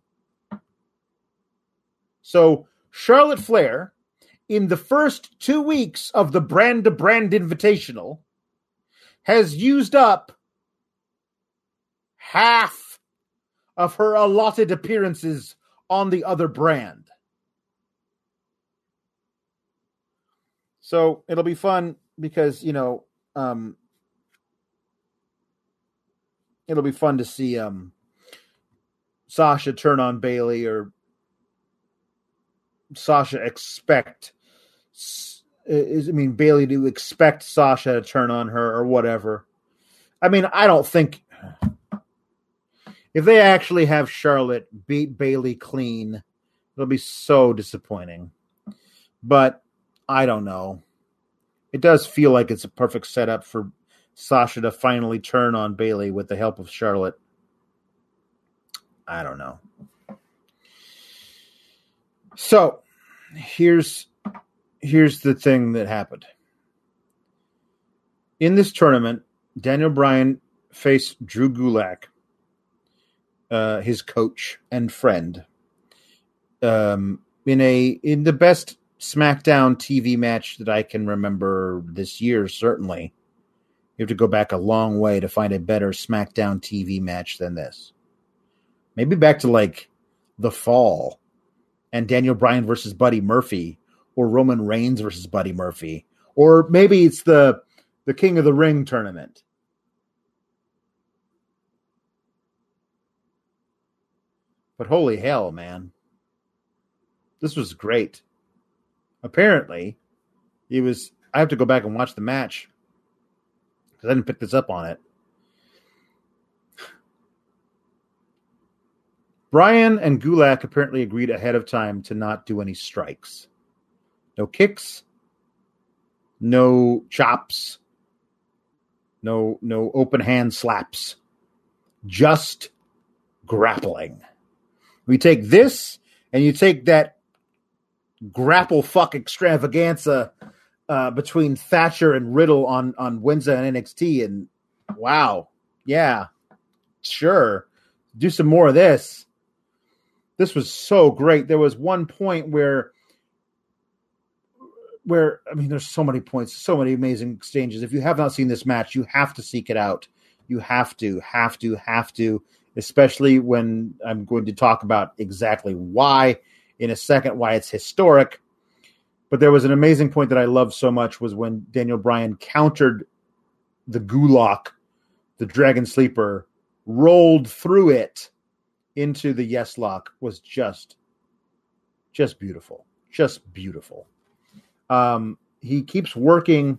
So, Charlotte Flair, in the first 2 weeks of the Brand to Brand Invitational, has used up half of her allotted appearances on the other brand. So it'll be fun because, it'll be fun to see Sasha turn on Bayley, or Sasha Bayley to expect Sasha to turn on her or whatever. I mean, I don't think if they actually have Charlotte beat Bayley clean, it'll be so disappointing. But I don't know. It does feel like it's a perfect setup for Sasha to finally turn on Bayley with the help of Charlotte. I don't know. So, here's the thing that happened. In this tournament, Daniel Bryan faced Drew Gulak, his coach and friend, in the best SmackDown TV match that I can remember this year, certainly. You have to go back a long way to find a better SmackDown TV match than this. Maybe back to like The Fall and Daniel Bryan versus Buddy Murphy, or Roman Reigns versus Buddy Murphy, or maybe it's the King of the Ring tournament. But holy hell, man. This was great. Apparently, I have to go back and watch the match because I didn't pick this up on it. Bryan and Gulak apparently agreed ahead of time to not do any strikes. No kicks, no chops, no open hand slaps. Just grappling. We take this and you take that grapple fuck extravaganza between Thatcher and Riddle on Wednesday on NXT, and wow, yeah, sure, do some more of this. This was so great. There was one point where I mean, there's so many points, so many amazing exchanges. If you have not seen this match, you have to seek it out. You have to, especially when I'm going to talk about exactly why in a second, why it's historic. But there was an amazing point that I loved so much was when Daniel Bryan countered the Gulak, the Dragon Sleeper, rolled through it into the Yes Lock, was just beautiful. Just beautiful. He keeps working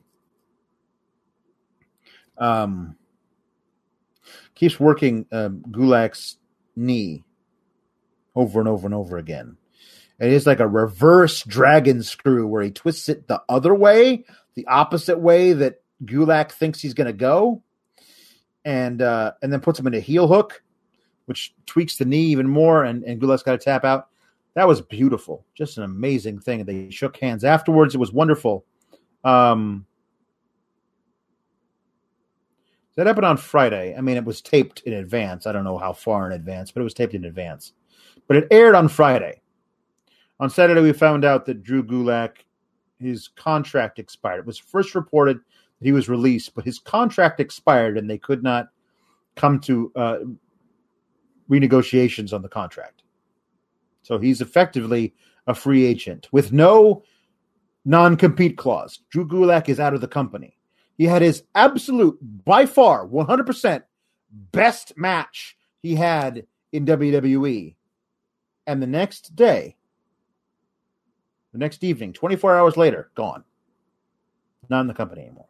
Gulak's knee over and over and over again. It is like a reverse dragon screw where he twists it the other way, the opposite way that Gulak thinks he's going to go, and then puts him in a heel hook, which tweaks the knee even more, and Gulak's got to tap out. That was beautiful. Just an amazing thing. They shook hands afterwards. It was wonderful. That happened on Friday. I mean, it was taped in advance. I don't know how far in advance, but it was taped in advance. But it aired on Friday. On Saturday, we found out that Drew Gulak, his contract expired. It was first reported that he was released, but his contract expired and they could not come to renegotiations on the contract. So he's effectively a free agent with no non-compete clause. Drew Gulak is out of the company. He had his absolute, by far, 100% best match he had in WWE. And the next day, the next evening, 24 hours later, gone. Not in the company anymore.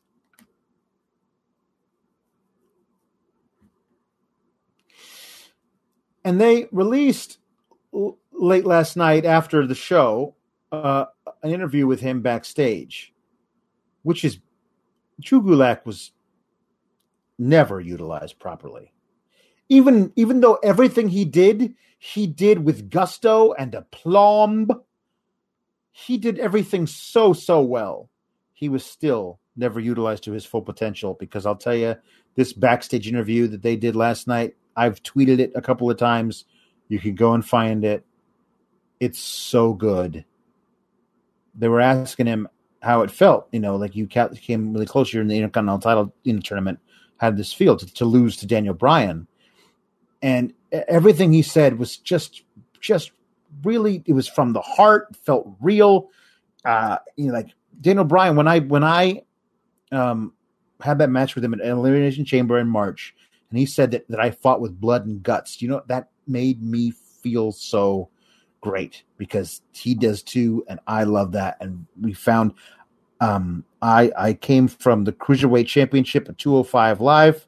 And they released late last night after the show an interview with him backstage, which is Drew Gulak was never utilized properly. Even though everything he did with gusto and aplomb. He did everything so well. He was still never utilized to his full potential, because I'll tell you, this backstage interview that they did last night, I've tweeted it a couple of times. You can go and find it. It's so good. They were asking him how it felt, like you came really close. You're in the Intercontinental title tournament, had this feel to lose to Daniel Bryan. And everything he said was just really, it was from the heart, felt real. Like Daniel Bryan, when I had that match with him at Elimination Chamber in March, and he said that I fought with blood and guts, that made me feel so great, because he does too, and I love that. And we found I came from the Cruiserweight Championship at 205 Live,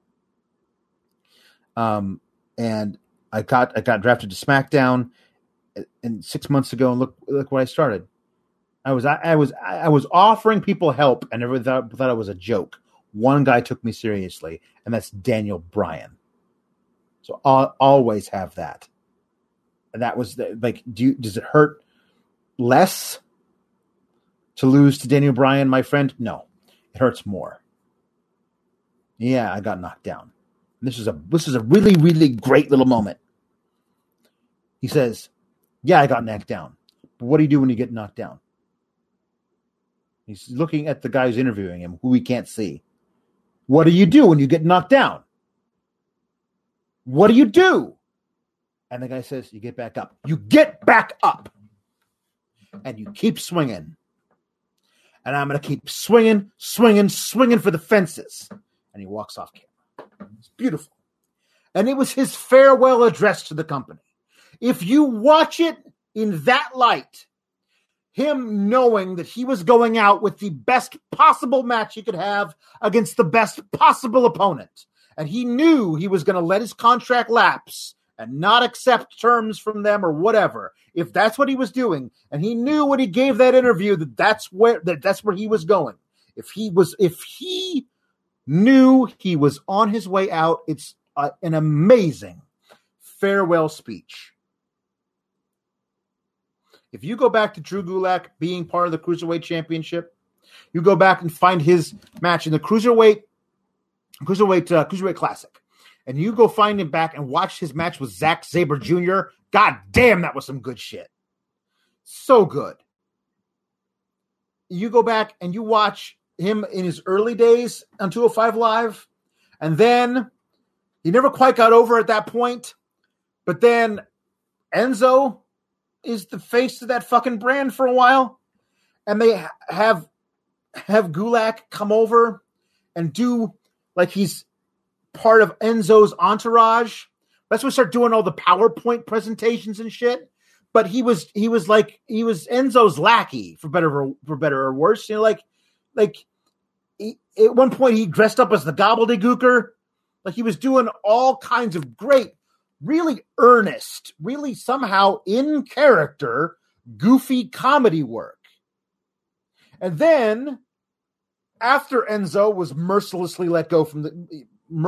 and I got drafted to SmackDown. And 6 months ago, and look what I started. I was offering people help, and everyone thought it was a joke. One guy took me seriously, and that's Daniel Bryan. So I'll always have that. And that was does it hurt less to lose to Daniel Bryan, my friend? No, it hurts more. Yeah, I got knocked down. And this is a really, really great little moment. He says, yeah, I got knocked down. But what do you do when you get knocked down? He's looking at the guy who's interviewing him, who he can't see. What do you do when you get knocked down? What do you do? And the guy says, you get back up. You get back up. And you keep swinging. And I'm going to keep swinging for the fences. And he walks off camera. It's beautiful. And it was his farewell address to the company. If you watch it in that light, him knowing that he was going out with the best possible match he could have against the best possible opponent, and he knew he was going to let his contract lapse and not accept terms from them or whatever, if that's what he was doing, and he knew when he gave that interview that's where he was going. If he knew he was on his way out, it's an amazing farewell speech. If you go back to Drew Gulak being part of the Cruiserweight Championship, you go back and find his match in the Cruiserweight Classic, and you go find him back and watch his match with Zack Sabre Jr. God damn, that was some good shit. So good. You go back and you watch him in his early days on 205 Live, and then he never quite got over at that point, but then Enzo is the face of that fucking brand for a while, and they have Gulak come over and do like he's part of Enzo's entourage. That's when we start doing all the PowerPoint presentations and shit. But he was Enzo's lackey for better or worse. You know, like at one point he dressed up as the gobbledygooker. Like he was doing all kinds of great, really earnest, really somehow in character, goofy comedy work. And then after Enzo was mercifully let go from the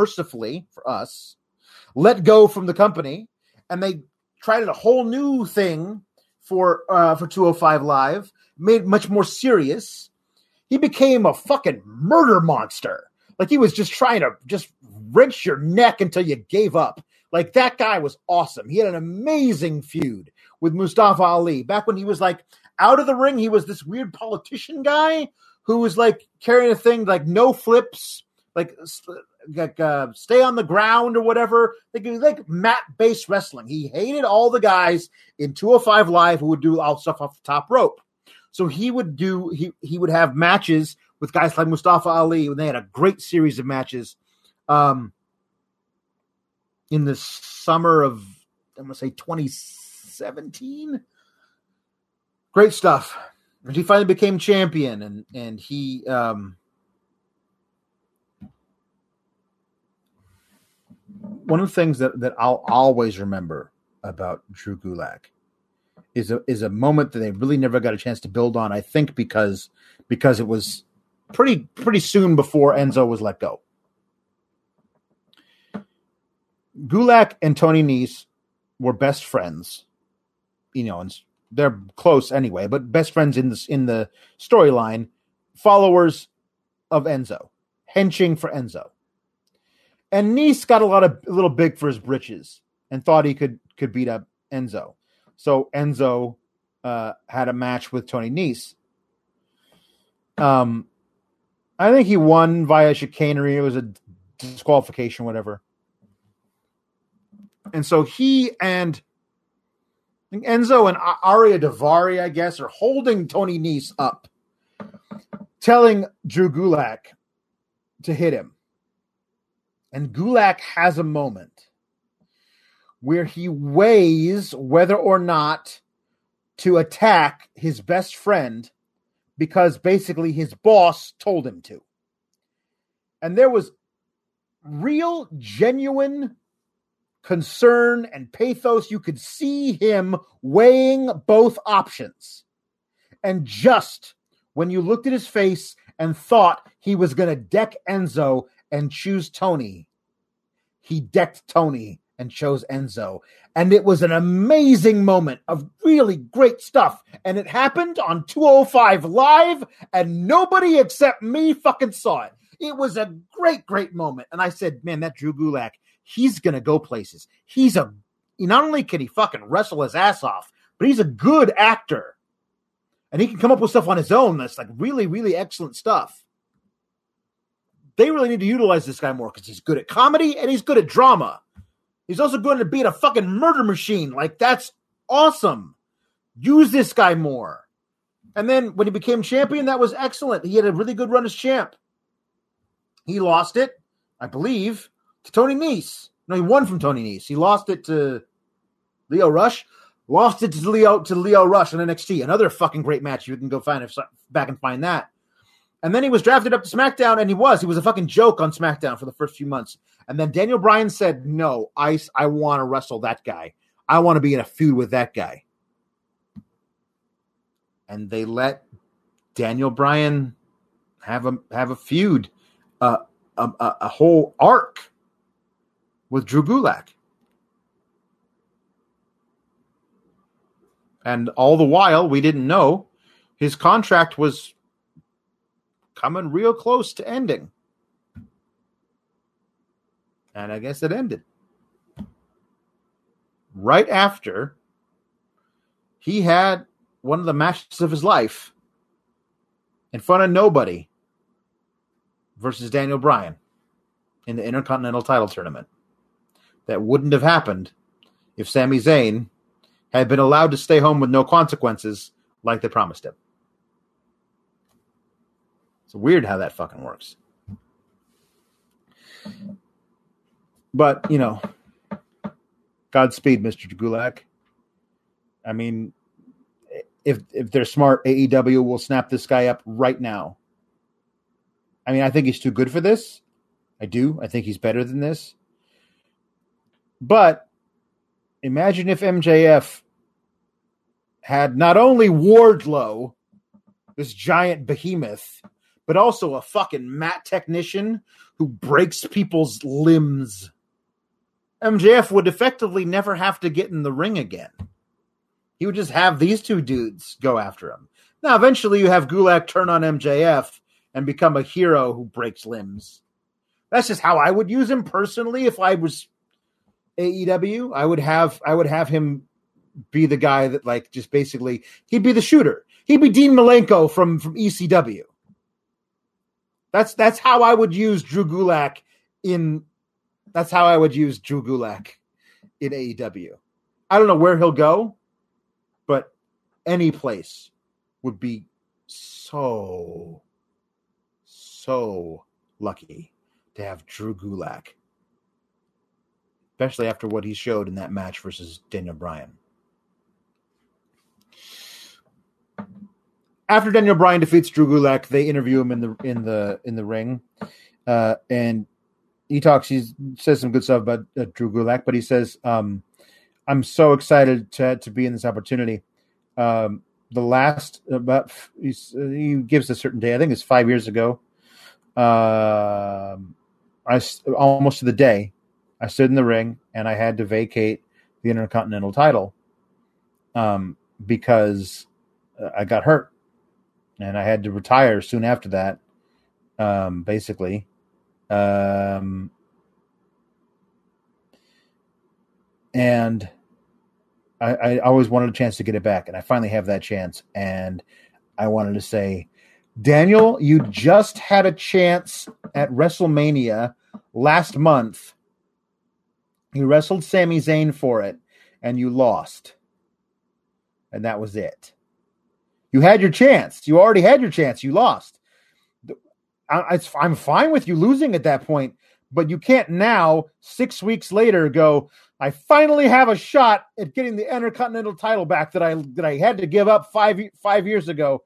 company, and they tried a whole new thing for 205 Live, made it much more serious. He became a fucking murder monster. Like he was just trying to just wrench your neck until you gave up. Like that guy was awesome. He had an amazing feud with Mustafa Ali. Back when he was like out of the ring, he was this weird politician guy who was like carrying a thing like no flips, like stay on the ground or whatever. Like mat-based wrestling. He hated all the guys in 205 Live who would do all stuff off the top rope. So he would have matches with guys like Mustafa Ali, and they had a great series of matches in the summer of, I'm going to say 2017. Great stuff. And he finally became champion, and he one of the things that I'll always remember about Drew Gulak is a moment that they really never got a chance to build on. I think because it was pretty soon before Enzo was let go. Gulak and Tony Nese were best friends, you know, and they're close anyway, but best friends in the storyline, followers of Enzo, henching for Enzo. And Nese got a little big for his britches and thought he could beat up Enzo. So Enzo had a match with Tony Nese. I think he won via chicanery. It was a disqualification, whatever. And so he and Enzo and Aria Daivari, I guess, are holding Tony Nese up, telling Drew Gulak to hit him. And Gulak has a moment where he weighs whether or not to attack his best friend because basically his boss told him to. And there was real, genuine concern and pathos. You could see him weighing both options. And just when you looked at his face and thought he was going to deck Enzo and choose Tony, he decked Tony and chose Enzo. And it was an amazing moment of really great stuff. And it happened on 205 Live, and nobody except me fucking saw it. It was a great, great moment. And I said, man, that Drew Gulak, he's going to go places. Not only can he fucking wrestle his ass off, but he's a good actor. And he can come up with stuff on his own that's like really, really excellent stuff. They really need to utilize this guy more because he's good at comedy and he's good at drama. He's also going to beat a fucking murder machine. Like, that's awesome. Use this guy more. And then when he became champion, that was excellent. He had a really good run as champ. He lost it, I believe, to Tony Nese. No, he won from Tony Nese. He lost it to Lio Rush. Lost it to Lio Rush on NXT. Another fucking great match. You can go back and find that. And then he was drafted up to SmackDown, and he was a fucking joke on SmackDown for the first few months. And then Daniel Bryan said, no, I want to wrestle that guy. I want to be in a feud with that guy. And they let Daniel Bryan have a feud, a whole arc with Drew Gulak. And all the while, we didn't know his contract was coming real close to ending. And I guess it ended. Right after he had one of the matches of his life in front of nobody versus Daniel Bryan in the Intercontinental title tournament. That wouldn't have happened if Sami Zayn had been allowed to stay home with no consequences like they promised him. It's weird how that fucking works. But, you know, Godspeed, Mr. Gulak. I mean, if they're smart, AEW will snap this guy up right now. I mean, I think he's too good for this. I do. I think he's better than this. But imagine if MJF had not only Wardlow, this giant behemoth, but also a fucking mat technician who breaks people's limbs. MJF would effectively never have to get in the ring again. He would just have these two dudes go after him. Now, eventually you have Gulak turn on MJF and become a hero who breaks limbs. That's just how I would use him personally if I was AEW. I would have him be the guy that, like, just basically, he'd be the shooter. He'd be Dean Malenko from ECW. That's how I would use Drew Gulak in AEW. I don't know where he'll go, but any place would be so lucky to have Drew Gulak, especially after what he showed in that match versus Daniel Bryan. After Daniel Bryan defeats Drew Gulak, they interview him in the ring, and he says some good stuff about Drew Gulak, but he says, "I'm so excited to be in this opportunity." He gives a certain day. I think it's 5 years ago. Almost to the day, I stood in the ring and I had to vacate the Intercontinental title because I got hurt and I had to retire soon after that. Basically, and I always wanted a chance to get it back, and I finally have that chance. And I wanted to say, Daniel, you just had a chance at WrestleMania last month. You wrestled Sami Zayn for it, and you lost. And that was it. You had your chance. You already had your chance. You lost. I'm fine with you losing at that point, but you can't now, 6 weeks later, go, I finally have a shot at getting the Intercontinental title back that I had to give up five years ago.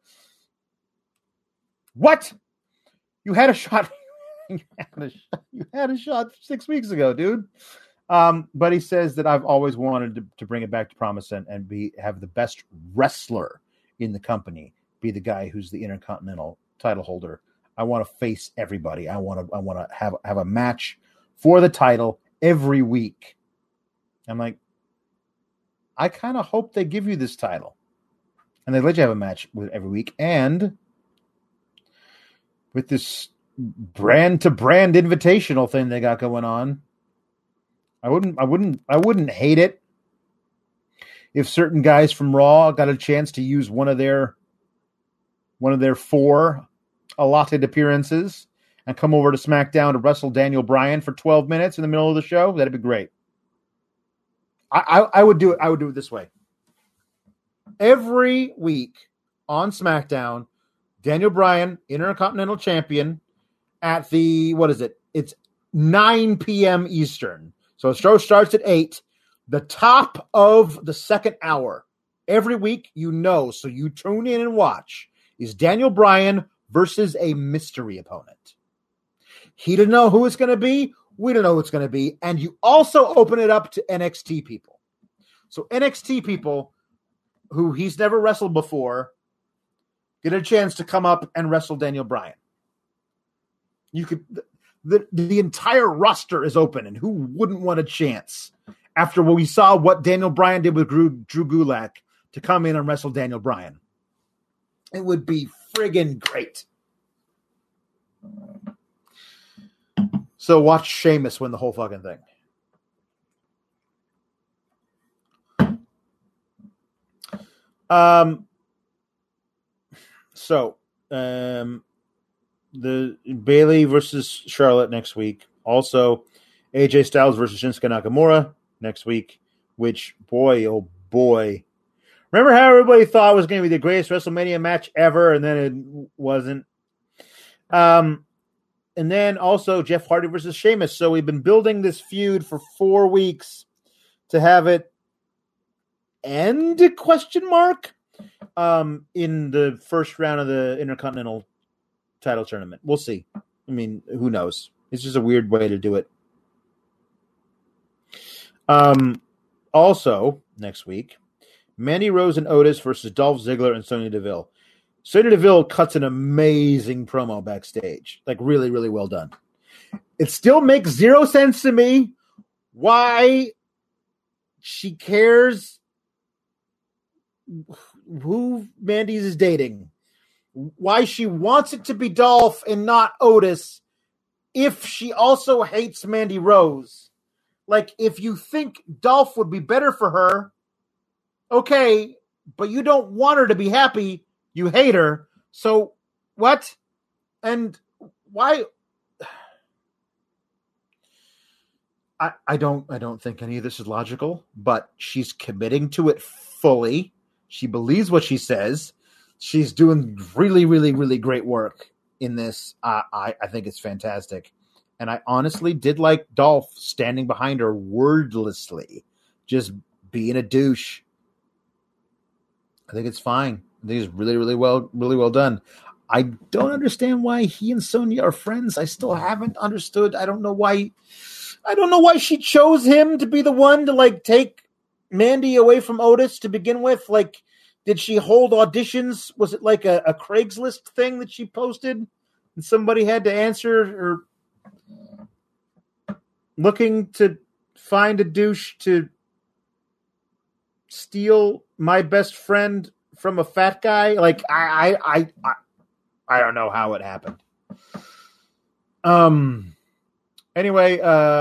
What? You had a shot. You had a shot 6 weeks ago, dude. But he says that I've always wanted to bring it back to Promise and have the best wrestler in the company be the guy who's the Intercontinental title holder. I want to face everybody. I want to have a match for the title every week. I'm like, I kind of hope they give you this title, and they let you have a match with every week. And with this brand to brand invitational thing they got going on, I wouldn't hate it if certain guys from Raw got a chance to use one of their 4 allotted appearances and come over to SmackDown to wrestle Daniel Bryan for 12 minutes in the middle of the show. That'd be great. I would do it. I would do it this way. Every week on SmackDown, Daniel Bryan, Intercontinental Champion, at the, what is it? It's 9 p.m. Eastern. So the show starts at 8. The top of the second hour, every week, so you tune in and watch, is Daniel Bryan versus a mystery opponent. He didn't know who it's going to be. We don't know who it's going to be. And you also open it up to NXT people. So NXT people who he's never wrestled before get a chance to come up and wrestle Daniel Bryan. You could, the entire roster is open, and who wouldn't want a chance after we saw what Daniel Bryan did with Drew Gulak to come in and wrestle Daniel Bryan. It would be friggin' great. So watch Sheamus win the whole fucking thing. The Bayley versus Charlotte next week. Also, AJ Styles versus Shinsuke Nakamura next week. Which, boy, oh boy. Remember how everybody thought it was going to be the greatest WrestleMania match ever, and then it wasn't? And then also Jeff Hardy versus Sheamus. So we've been building this feud for 4 weeks to have it end, question mark, in the first round of the Intercontinental title tournament. We'll see. I mean, who knows? It's just a weird way to do it. Also, next week, Mandy Rose and Otis versus Dolph Ziggler and Sonya Deville. Sonya Deville cuts an amazing promo backstage. Like, really, really well done. It still makes zero sense to me why she cares who Mandy's is dating. Why she wants it to be Dolph and not Otis if she also hates Mandy Rose. Like, if you think Dolph would be better for her, okay, but you don't want her to be happy, you hate her. So, what? And why? I don't think any of this is logical, but she's committing to it fully. She believes what she says. She's doing really, really, really great work in this. I think it's fantastic. And I honestly did like Dolph standing behind her wordlessly, just being a douche. I think it's fine. I think it's really, really well done. I don't understand why he and Sonya are friends. I still haven't understood. I don't know why she chose him to be the one to like take Mandy away from Otis to begin with. Like, did she hold auditions? Was it like a Craigslist thing that she posted and somebody had to answer, or looking to find a douche to steal my best friend from a fat guy? Like, I don't know how it happened. Anyway,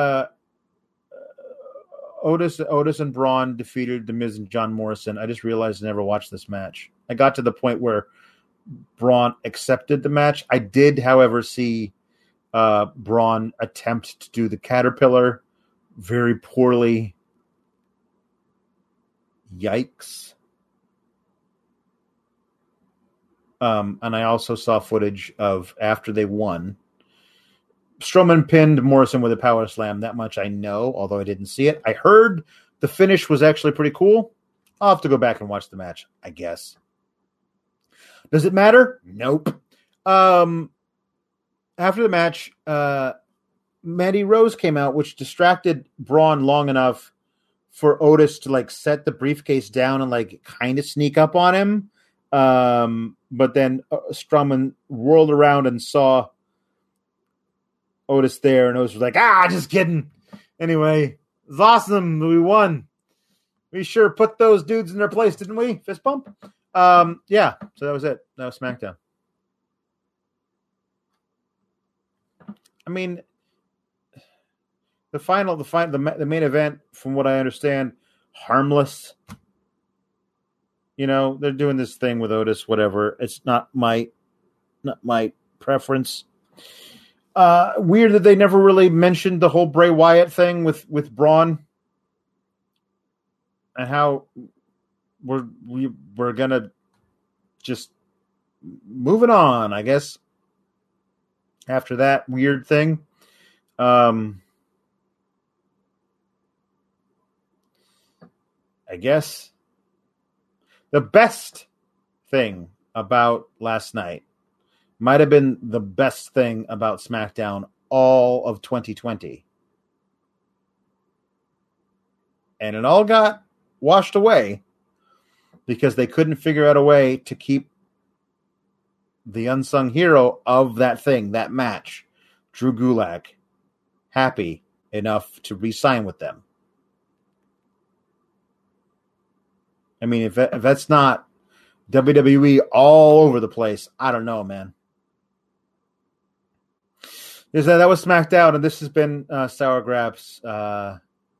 Otis and Braun defeated The Miz and John Morrison. I just realized I never watched this match. I got to the point where Braun accepted the match. I did, however, see Braun attempt to do the Caterpillar very poorly. Yikes. And I also saw footage of after they won. Strowman pinned Morrison with a power slam. That much I know, although I didn't see it. I heard the finish was actually pretty cool. I'll have to go back and watch the match, I guess. Does it matter? Nope. After the match, Mandy Rose came out, which distracted Braun long enough for Otis to like set the briefcase down and like kind of sneak up on him. But then Strowman whirled around and saw Otis there, and Otis was like, just kidding. Anyway, it's awesome. We won. We sure put those dudes in their place, didn't we? Fist bump. Yeah, so that was it. That was SmackDown. I mean, the main event, from what I understand, harmless. You know, they're doing this thing with Otis, whatever. It's not my preference. Weird that they never really mentioned the whole Bray Wyatt thing with Braun and how we're gonna just moving on, I guess. After that weird thing, I guess the best thing about last night might have been the best thing about SmackDown all of 2020. And it all got washed away because they couldn't figure out a way to keep the unsung hero of that thing, that match, Drew Gulak, happy enough to re-sign with them. I mean, if that's not WWE all over the place, I don't know, man. That was SmackDown, and this has been Sour Graps. Hey,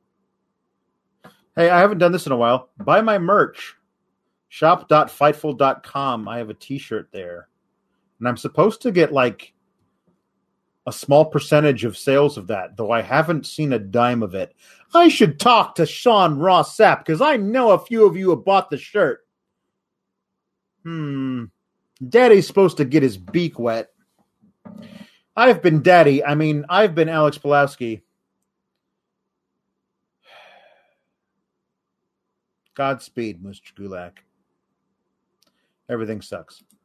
I haven't done this in a while. Buy my merch. Shop.fightful.com. I have a t-shirt there. And I'm supposed to get like a small percentage of sales of that, though I haven't seen a dime of it. I should talk to Sean Ross Sapp because I know a few of you have bought the shirt. Daddy's supposed to get his beak wet. I've been Daddy. I mean, I've been Alex Pulowski. Godspeed, Mr. Gulak. Everything sucks.